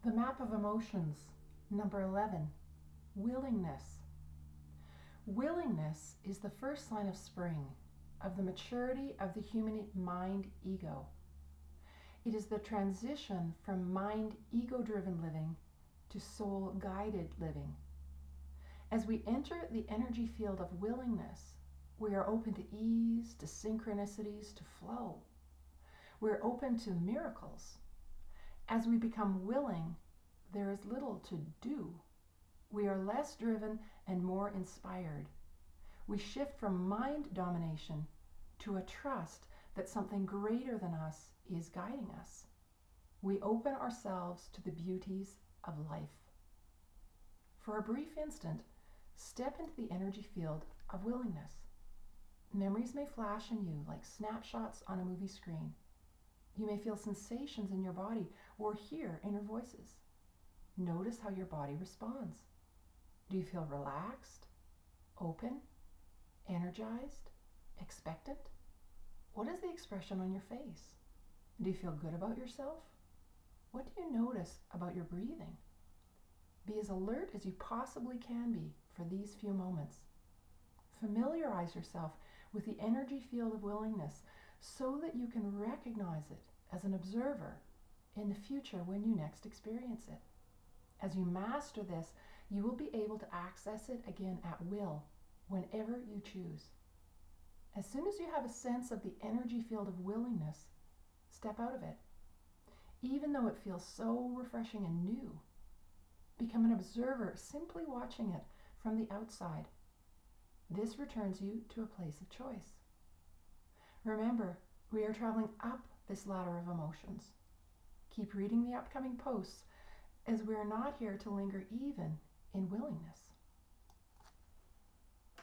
The map of emotions, number 11, willingness. Willingness is the first sign of spring, of the maturity of the human mind ego. It is the transition from mind ego-driven living to soul-guided living. As we enter the energy field of willingness, we are open to ease, to synchronicities, to flow. We're open to miracles. As we become willing, there is little to do. We are less driven and more inspired. We shift from mind domination to a trust that something greater than us is guiding us. We open ourselves to the beauties of life. For a brief instant, step into the energy field of willingness. Memories may flash in you like snapshots on a movie screen. You may feel sensations in your body or hear inner voices. Notice how your body responds. Do you feel relaxed, open, energized, expectant? What is the expression on your face? Do you feel good about yourself? What do you notice about your breathing? Be as alert as you possibly can be for these few moments. Familiarize yourself with the energy field of willingness so that you can recognize it as an observer in the future when you next experience it. As you master this, you will be able to access it again at will, whenever you choose. As soon as you have a sense of the energy field of willingness, step out of it. Even though it feels so refreshing and new, become an observer simply watching it from the outside. This returns you to a place of choice. Remember, we are traveling up this ladder of emotions. Keep reading the upcoming posts, as we are not here to linger even in willingness.